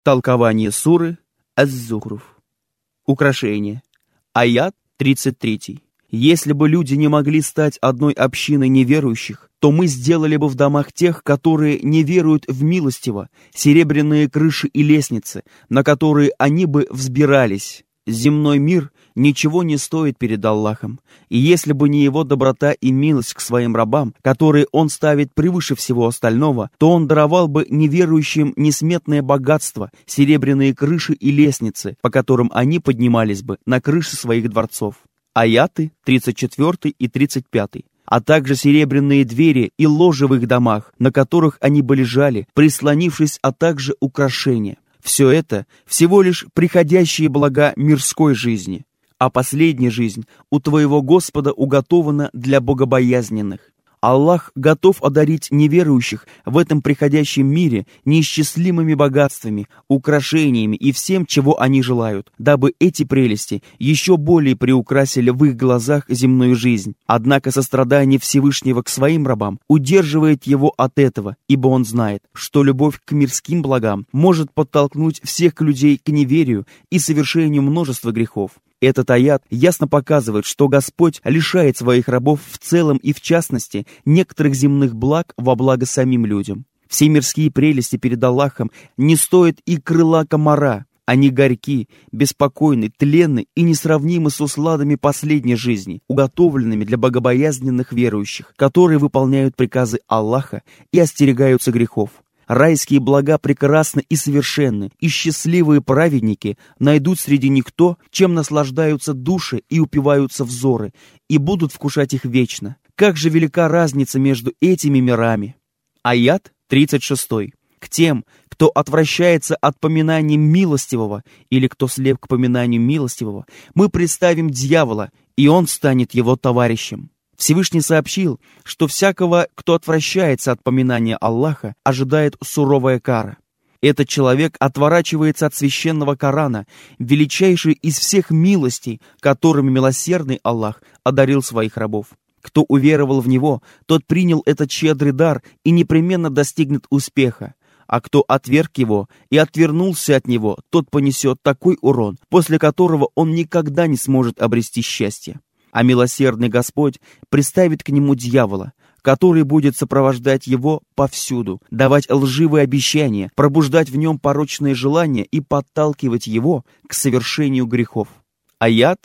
Толкование суры Аз-Зухруф. Украшение. Аят 33. Если бы люди не могли стать одной общиной неверующих, то мы сделали бы в домах тех, которые не веруют в милостиво, серебряные крыши и лестницы, на которые они бы взбирались. Земной мир ничего не стоит перед Аллахом, и если бы не его доброта и милость к своим рабам, которые он ставит превыше всего остального, то он даровал бы неверующим несметное богатство, серебряные крыши и лестницы, по которым они поднимались бы на крыши своих дворцов. Аяты 34 и 35. А также серебряные двери и ложи в их домах, на которых они бы лежали, прислонившись, а также украшения. Все это всего лишь приходящие блага мирской жизни, а последняя жизнь у твоего Господа уготована для богобоязненных. Аллах готов одарить неверующих в этом приходящем мире неисчислимыми богатствами, украшениями и всем, чего они желают, дабы эти прелести еще более приукрасили в их глазах земную жизнь. Однако сострадание Всевышнего к своим рабам удерживает его от этого, ибо он знает, что любовь к мирским благам может подтолкнуть всех людей к неверию и совершению множества грехов. Этот аят ясно показывает, что Господь лишает своих рабов в целом и в частности некоторых земных благ во благо самим людям. Все мирские прелести перед Аллахом не стоят и крыла комара. Они горьки, беспокойны, тленны и несравнимы с усладами последней жизни, уготовленными для богобоязненных верующих, которые выполняют приказы Аллаха и остерегаются грехов. Райские блага прекрасны и совершенны, и счастливые праведники найдут среди них то, чем наслаждаются души и упиваются взоры, и будут вкушать их вечно. Как же велика разница между этими мирами! Аят 36. К тем, кто отвращается от поминаний милостивого, или кто слеп к поминанию милостивого, мы представим дьявола, и он станет его товарищем. Всевышний сообщил, что всякого, кто отвращается от поминания Аллаха, ожидает суровая кара. Этот человек отворачивается от священного Корана, величайшей из всех милостей, которыми милосердный Аллах одарил своих рабов. Кто уверовал в него, тот принял этот щедрый дар и непременно достигнет успеха. А кто отверг его и отвернулся от него, тот понесет такой урон, после которого он никогда не сможет обрести счастье. А милосердный Господь приставит к нему дьявола, который будет сопровождать его повсюду, давать лживые обещания, пробуждать в нем порочные желания и подталкивать его к совершению грехов. Аят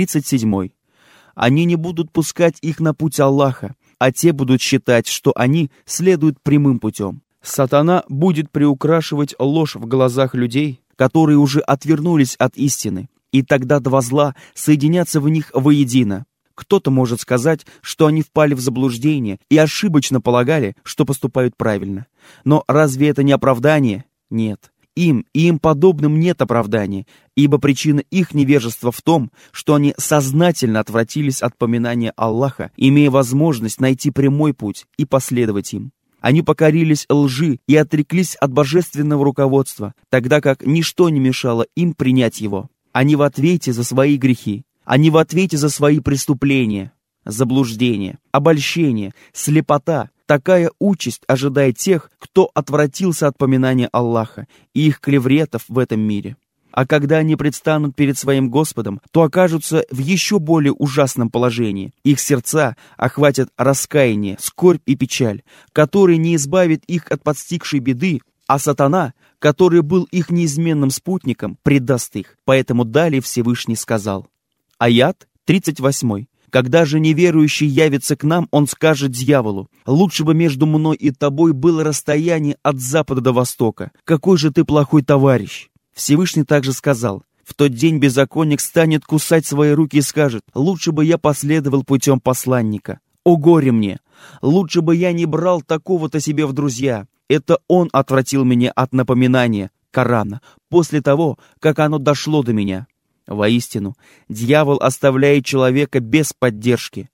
37. Они не будут пускать их на путь Аллаха, а те будут считать, что они следуют прямым путем. Сатана будет приукрашивать ложь в глазах людей, которые уже отвернулись от истины, и тогда два зла соединятся в них воедино. Кто-то может сказать, что они впали в заблуждение и ошибочно полагали, что поступают правильно. Но разве это не оправдание? Нет. Им и им подобным нет оправдания, ибо причина их невежества в том, что они сознательно отвратились от поминания Аллаха, имея возможность найти прямой путь и последовать им. Они покорились лжи и отреклись от божественного руководства, тогда как ничто не мешало им принять его. Они в ответе за свои грехи, они в ответе за свои преступления, заблуждение, обольщение, слепота. Такая участь ожидает тех, кто отвратился от поминания Аллаха и их клевретов в этом мире. А когда они предстанут перед своим Господом, то окажутся в еще более ужасном положении. Их сердца охватят раскаяние, скорбь и печаль, которые не избавят их от подстигшей беды, а сатана, который был их неизменным спутником, предаст их. Поэтому далее Всевышний сказал. Аят 38. Когда же неверующий явится к нам, он скажет дьяволу: «Лучше бы между мной и тобой было расстояние от запада до востока. Какой же ты плохой товарищ!» Всевышний также сказал: «В тот день беззаконник станет кусать свои руки и скажет: лучше бы я последовал путем посланника. О горе мне! Лучше бы я не брал такого-то себе в друзья. Это он отвратил меня от напоминания Корана после того, как оно дошло до меня». Воистину, дьявол оставляет человека без поддержки.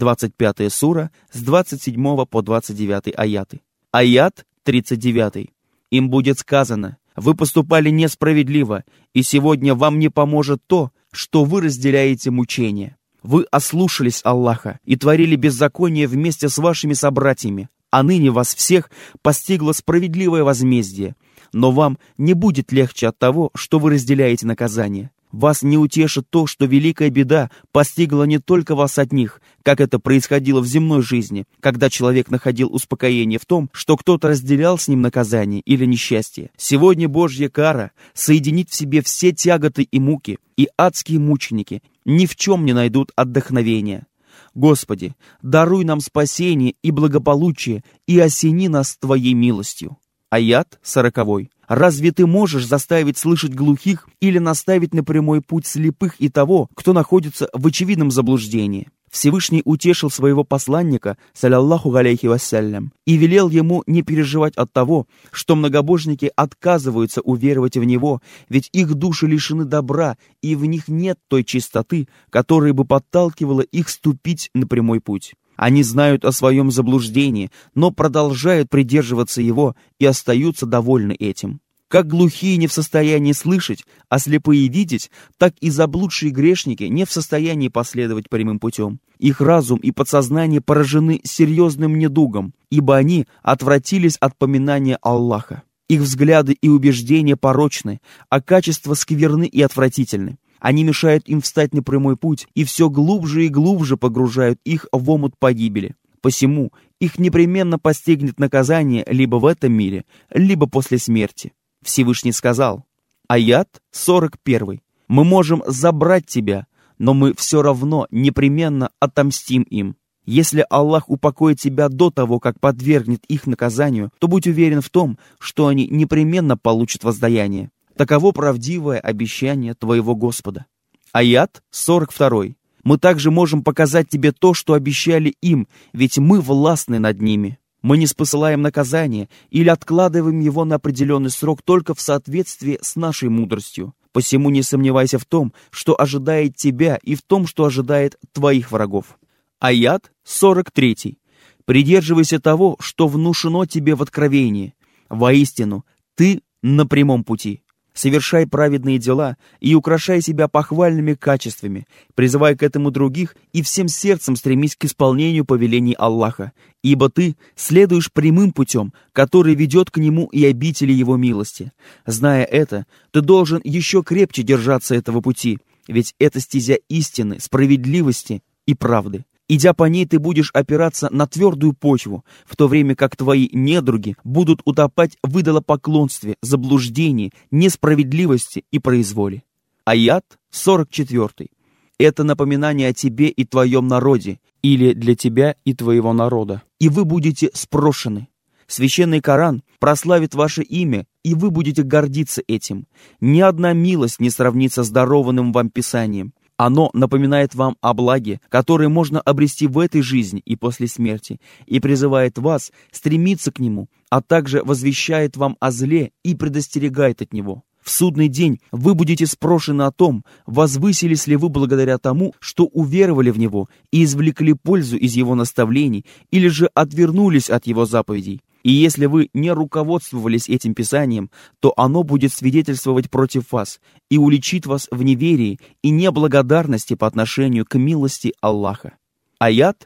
25 сура с 27 по 29 аяты. Аят 39. Им будет сказано: «Вы поступали несправедливо, и сегодня вам не поможет то, что вы разделяете мучения. Вы ослушались Аллаха и творили беззаконие вместе с вашими собратьями, а ныне вас всех постигло справедливое возмездие. но вам не будет легче от того, что вы разделяете наказание. Вас не утешит то, что великая беда постигла не только вас одних, как это происходило в земной жизни, когда человек находил успокоение в том, что кто-то разделял с ним наказание или несчастье. Сегодня Божья кара соединит в себе все тяготы и муки, и адские мученики ни в чем не найдут отдохновения. Господи, даруй нам спасение и благополучие, и осени нас Твоей милостью. Аят 40. Разве ты можешь заставить слышать глухих или наставить на прямой путь слепых и того, кто находится в очевидном заблуждении? Всевышний утешил своего посланника, саллаллаху алейхи вассалям, и велел ему не переживать от того, что многобожники отказываются уверовать в него, ведь их души лишены добра, и в них нет той чистоты, которая бы подталкивала их ступить на прямой путь. Они знают о своем заблуждении, но продолжают придерживаться его и остаются довольны этим. Как глухие не в состоянии слышать, а слепые видеть, так и заблудшие грешники не в состоянии последовать прямым путем. Их разум и подсознание поражены серьезным недугом, ибо они отвратились от поминания Аллаха. Их взгляды и убеждения порочны, а качества скверны и отвратительны. Они мешают им встать на прямой путь и все глубже и глубже погружают их в омут погибели. Посему их непременно постигнет наказание либо в этом мире, либо после смерти. Всевышний сказал, аят 41. «Мы можем забрать тебя, но мы все равно непременно отомстим им. Если Аллах упокоит тебя до того, как подвергнет их наказанию, то будь уверен в том, что они непременно получат воздаяние. Таково правдивое обещание твоего Господа». Аят 42. «Мы также можем показать тебе то, что обещали им, ведь мы властны над ними. Мы не спосылаем наказание или откладываем его на определенный срок только в соответствии с нашей мудростью. Посему не сомневайся в том, что ожидает тебя, и в том, что ожидает твоих врагов». Аят 43. «Придерживайся того, что внушено тебе в откровении. Воистину, ты на прямом пути. Совершай праведные дела и украшай себя похвальными качествами, призывай к этому других и всем сердцем стремись к исполнению повелений Аллаха, ибо ты следуешь прямым путем, который ведет к нему и обители его милости. Зная это, ты должен еще крепче держаться этого пути, ведь это стезя истины, справедливости и правды. Идя по ней, ты будешь опираться на твердую почву, в то время как твои недруги будут утопать в идолопоклонстве, заблуждении, несправедливости и произволе. Аят 44. Это напоминание о тебе и твоем народе, или для тебя и твоего народа, и вы будете спрошены. Священный Коран прославит ваше имя, и вы будете гордиться этим. Ни одна милость не сравнится с дарованным вам Писанием. Оно напоминает вам о благе, которое можно обрести в этой жизни и после смерти, и призывает вас стремиться к нему, а также возвещает вам о зле и предостерегает от него. В судный день вы будете спрошены о том, возвысились ли вы благодаря тому, что уверовали в него и извлекли пользу из его наставлений, или же отвернулись от его заповедей. И если вы не руководствовались этим Писанием, то оно будет свидетельствовать против вас и уличит вас в неверии и неблагодарности по отношению к милости Аллаха. Аят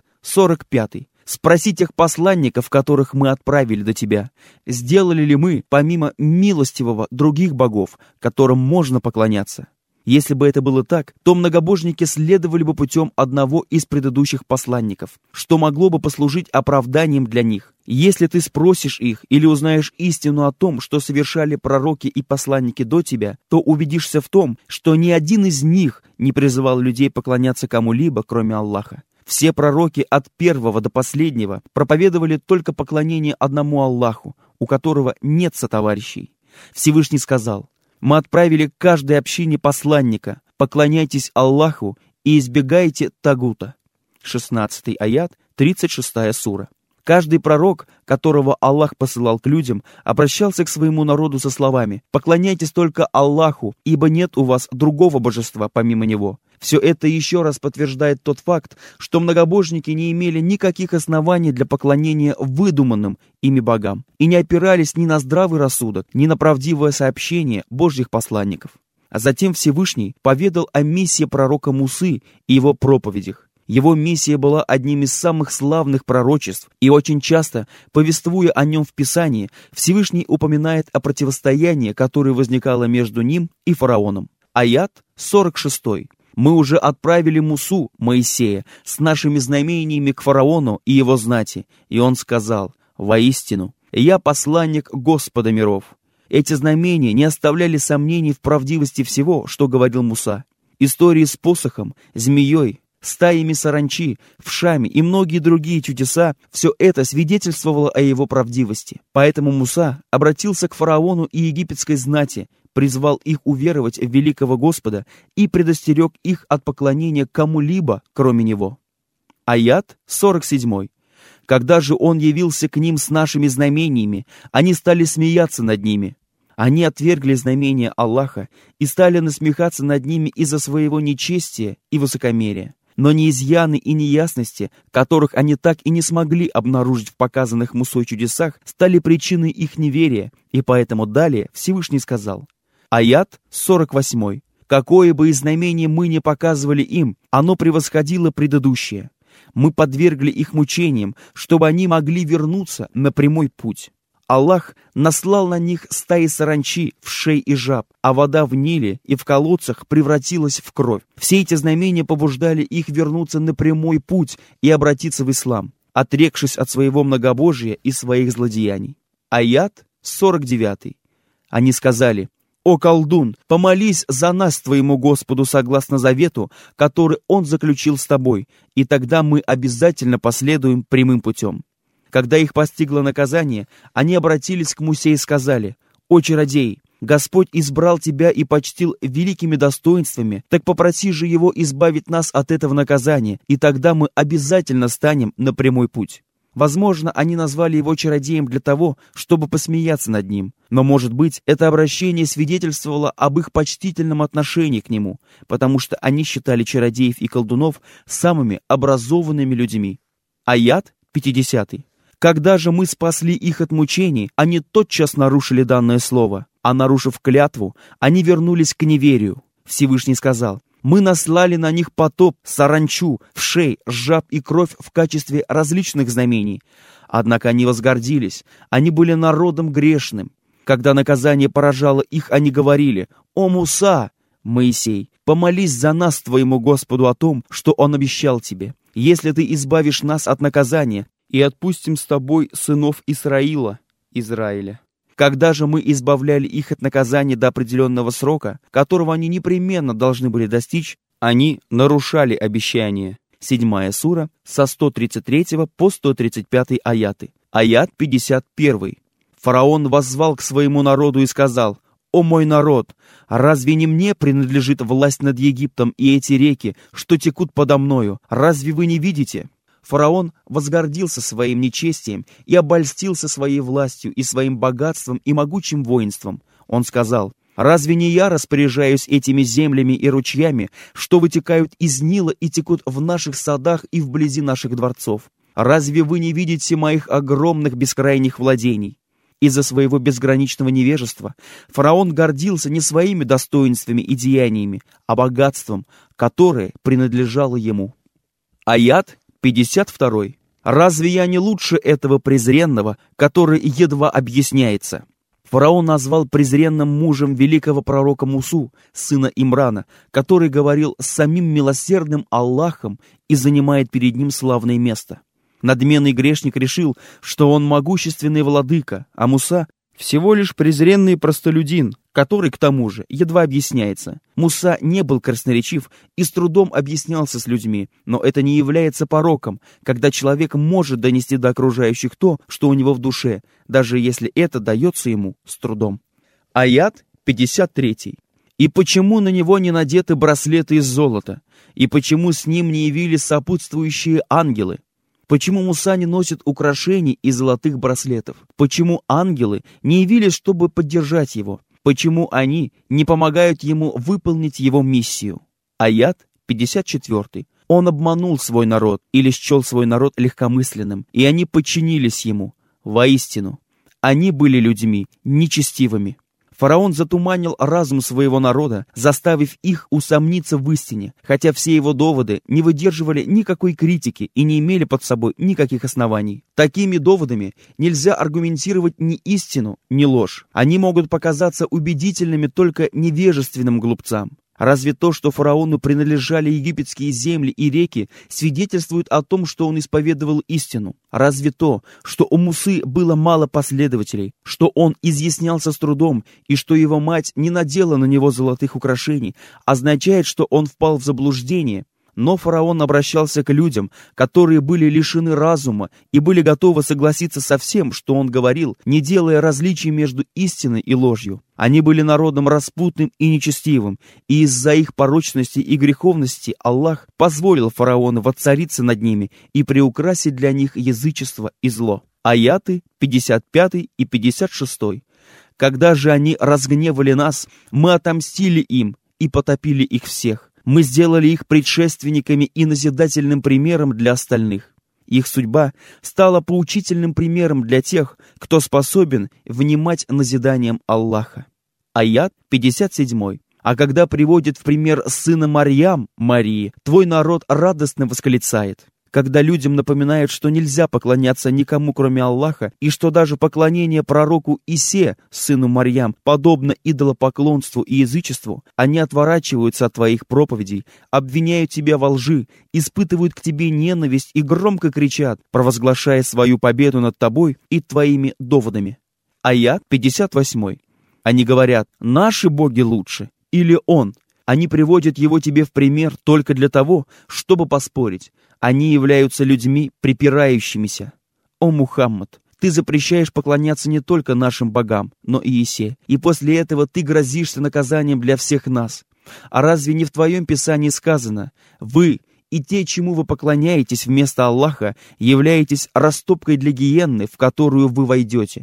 45. «Спроси тех посланников, которых мы отправили до тебя, сделали ли мы, помимо милостивого, других богов, которым можно поклоняться? Если бы это было так, то многобожники следовали бы путем одного из предыдущих посланников, что могло бы послужить оправданием для них. Если ты спросишь их или узнаешь истину о том, что совершали пророки и посланники до тебя, то убедишься в том, что ни один из них не призывал людей поклоняться кому-либо, кроме Аллаха. Все пророки от первого до последнего проповедовали только поклонение одному Аллаху, у которого нет сотоварищей. Всевышний сказал: «Мы отправили к каждой общине посланника, поклоняйтесь Аллаху и избегайте тагута». 16 аят, 36 сура. Каждый пророк, которого Аллах посылал к людям, обращался к своему народу со словами: «Поклоняйтесь только Аллаху, ибо нет у вас другого божества помимо Него». Все это еще раз подтверждает тот факт, что многобожники не имели никаких оснований для поклонения выдуманным ими богам и не опирались ни на здравый рассудок, ни на правдивое сообщение Божьих посланников. А затем Всевышний поведал о миссии пророка Мусы и его проповедях. Его миссия была одним из самых славных пророчеств, и очень часто, повествуя о нем в Писании, Всевышний упоминает о противостоянии, которое возникало между ним и фараоном. Аят 46. «Мы уже отправили Мусу, Моисея, с нашими знамениями к фараону и его знати, и он сказал: воистину, я посланник Господа миров». Эти знамения не оставляли сомнений в правдивости всего, что говорил Муса. Истории с посохом, змеей, стаями саранчи, вшами и многие другие чудеса — все это свидетельствовало о его правдивости. Поэтому Муса обратился к фараону и египетской знати, призвал их уверовать в великого Господа и предостерег их от поклонения кому-либо, кроме него. Аят 47. «Когда же он явился к ним с нашими знамениями, они стали смеяться над ними. Они отвергли знамения Аллаха и стали насмехаться над ними из-за своего нечестия и высокомерия. Но не изъяны и неясности, которых они так и не смогли обнаружить в показанных Мусой чудесах, стали причиной их неверия, и поэтому далее Всевышний сказал». Аят 48. «Какое бы из знамений мы ни показывали им, оно превосходило предыдущее. Мы подвергли их мучениям, чтобы они могли вернуться на прямой путь. Аллах наслал на них стаи саранчи, вшей и жаб, а вода в Ниле и в колодцах превратилась в кровь. Все эти знамения побуждали их вернуться на прямой путь и обратиться в ислам, отрекшись от своего многобожия и своих злодеяний». Аят 49. Они сказали: «О колдун, помолись за нас твоему Господу согласно завету, который Он заключил с тобой, и тогда мы обязательно последуем прямым путем». Когда их постигло наказание, они обратились к Мусе и сказали: «О чародей, Господь избрал тебя и почтил великими достоинствами, так попроси же Его избавить нас от этого наказания, и тогда мы обязательно станем на прямой путь». Возможно, они назвали его чародеем для того, чтобы посмеяться над ним, но, может быть, это обращение свидетельствовало об их почтительном отношении к нему, потому что они считали чародеев и колдунов самыми образованными людьми. Аят 50. «Когда же мы спасли их от мучений, они тотчас нарушили данное слово, а нарушив клятву, они вернулись к неверию». Всевышний сказал: «Мы наслали на них потоп, саранчу, вшей, жаб и кровь в качестве различных знамений. Однако они возгордились, они были народом грешным. Когда наказание поражало их, они говорили: «О Муса, Моисей, помолись за нас твоему Господу о том, что Он обещал тебе. Если ты избавишь нас от наказания, и отпустим с тобой сынов Израиля». Когда же мы избавляли их от наказания до определенного срока, которого они непременно должны были достичь, они нарушали обещание. 7 сура, со 133 по 135 аяты. Аят 51. Фараон воззвал к своему народу и сказал: «О мой народ, разве не мне принадлежит власть над Египтом и эти реки, что текут подо мною? Разве вы не видите?» Фараон возгордился своим нечестием и обольстился своей властью и своим богатством и могучим воинством. Он сказал: «Разве не я распоряжаюсь этими землями и ручьями, что вытекают из Нила и текут в наших садах и вблизи наших дворцов? Разве вы не видите моих огромных бескрайних владений?» Из-за своего безграничного невежества фараон гордился не своими достоинствами и деяниями, а богатством, которое принадлежало ему. Аят 52. «Разве я не лучше этого презренного, который едва объясняется?» Фараон назвал презренным мужем великого пророка Мусу, сына Имрана, который говорил с самим милосердным Аллахом и занимает перед ним славное место. Надменный грешник решил, что он могущественный владыка, а Муса всего лишь презренный простолюдин, который, к тому же, едва объясняется. Муса не был красноречив и с трудом объяснялся с людьми, но это не является пороком, когда человек может донести до окружающих то, что у него в душе, даже если это дается ему с трудом. Аят 53. «И почему на него не надеты браслеты из золота? И почему с ним не явились сопутствующие ангелы? Почему Муса не носит украшений из золотых браслетов? Почему ангелы не явились, чтобы поддержать его? Почему они не помогают ему выполнить его миссию?» Аят 54. «Он обманул свой народ или счел свой народ легкомысленным, и они подчинились ему. Воистину, они были людьми нечестивыми». Фараон затуманил разум своего народа, заставив их усомниться в истине, хотя все его доводы не выдерживали никакой критики и не имели под собой никаких оснований. Такими доводами нельзя аргументировать ни истину, ни ложь. Они могут показаться убедительными только невежественным глупцам. Разве то, что фараону принадлежали египетские земли и реки, свидетельствует о том, что он исповедовал истину? Разве то, что у Мусы было мало последователей, что он изъяснялся с трудом и что его мать не надела на него золотых украшений, означает, что он впал в заблуждение? Но фараон обращался к людям, которые были лишены разума и были готовы согласиться со всем, что он говорил, не делая различий между истиной и ложью. Они были народом распутным и нечестивым, и из-за их порочности и греховности Аллах позволил фараону воцариться над ними и приукрасить для них язычество и зло. Аяты 55 и 56. «Когда же они разгневали нас, мы отомстили им и потопили их всех. Мы сделали их предшественниками и назидательным примером для остальных. Их судьба стала поучительным примером для тех, кто способен внимать назиданиям Аллаха». Аят 57. «А когда приводит в пример сына Марьям, Марии, твой народ радостно восклицает». Когда людям напоминают, что нельзя поклоняться никому, кроме Аллаха, и что даже поклонение пророку Исе, сыну Марьям, подобно идолопоклонству и язычеству, они отворачиваются от твоих проповедей, обвиняют тебя во лжи, испытывают к тебе ненависть и громко кричат, провозглашая свою победу над тобой и твоими доводами. Аят 58. Они говорят: «Наши боги лучше» или «Он». Они приводят его тебе в пример только для того, чтобы поспорить. Они являются людьми припирающимися. О Мухаммад, ты запрещаешь поклоняться не только нашим богам, но и Исе, и после этого ты грозишься наказанием для всех нас. А разве не в твоем писании сказано: вы и те, чему вы поклоняетесь вместо Аллаха, являетесь растопкой для гиенны, в которую вы войдете?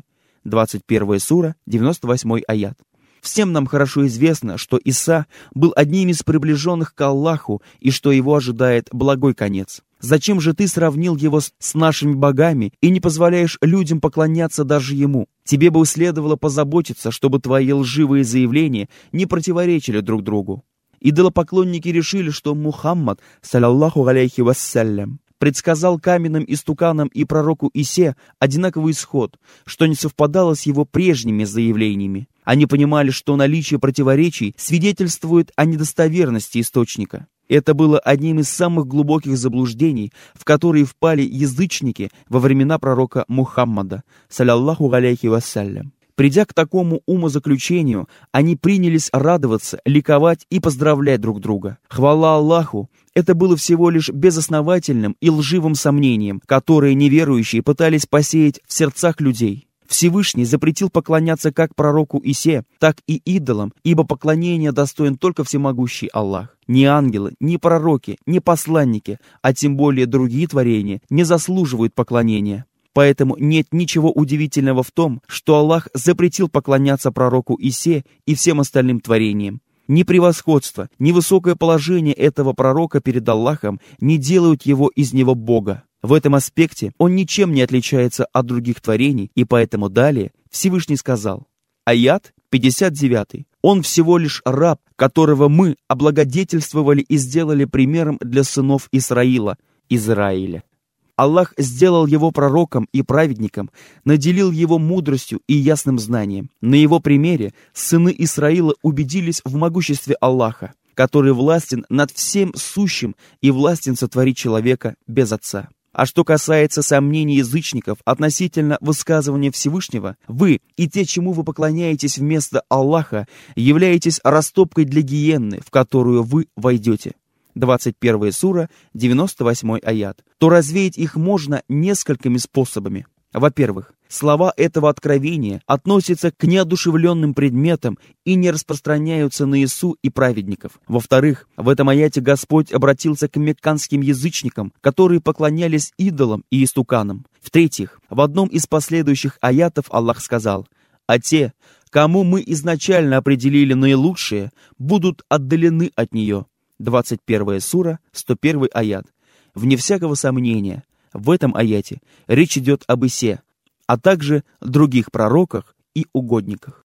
21 сура, 98 аят. Всем нам хорошо известно, что Иса был одним из приближенных к Аллаху и что его ожидает благой конец. Зачем же ты сравнил его с нашими богами и не позволяешь людям поклоняться даже ему? Тебе бы следовало позаботиться, чтобы твои лживые заявления не противоречили друг другу. Идолопоклонники решили, что Мухаммад, саллаллаху алейхи вассалям, предсказал каменным истуканам и пророку Исе одинаковый исход, что не совпадало с его прежними заявлениями. Они понимали, что наличие противоречий свидетельствует о недостоверности источника. Это было одним из самых глубоких заблуждений, в которые впали язычники во времена пророка Мухаммада, саллаллаху алейхи вассалям. Придя к такому умозаключению, они принялись радоваться, ликовать и поздравлять друг друга. Хвала Аллаху! Это было всего лишь безосновательным и лживым сомнением, которое неверующие пытались посеять в сердцах людей. Всевышний запретил поклоняться как пророку Исе, так и идолам, ибо поклонение достоин только всемогущий Аллах. Ни ангелы, ни пророки, ни посланники, а тем более другие творения, не заслуживают поклонения. Поэтому нет ничего удивительного в том, что Аллах запретил поклоняться пророку Исе и всем остальным творениям. Ни превосходство, ни высокое положение этого пророка перед Аллахом не делают его из него Бога. В этом аспекте он ничем не отличается от других творений, и поэтому далее Всевышний сказал. Аят 59. «Он всего лишь раб, которого мы облагодетельствовали и сделали примером для сынов Израиля». Аллах сделал его пророком и праведником, наделил его мудростью и ясным знанием. На его примере сыны Исраила убедились в могуществе Аллаха, который властен над всем сущим и властен сотворить человека без отца. А что касается сомнений язычников относительно высказывания Всевышнего, вы и те, чему вы поклоняетесь вместо Аллаха, являетесь растопкой для гиенны, в которую вы войдете. 21 сура, 98 аят. То развеять их можно несколькими способами. Во-первых, слова этого откровения относятся к неодушевленным предметам и не распространяются на Ису и праведников. Во-вторых, в этом аяте Господь обратился к мекканским язычникам, которые поклонялись идолам и истуканам. В-третьих, в одном из последующих аятов Аллах сказал: «А те, кому мы изначально определили наилучшее, будут отдалены от нее». 21 сура, 101 аят. Вне всякого сомнения, в этом аяте речь идет об Исе, а также других пророках и угодниках.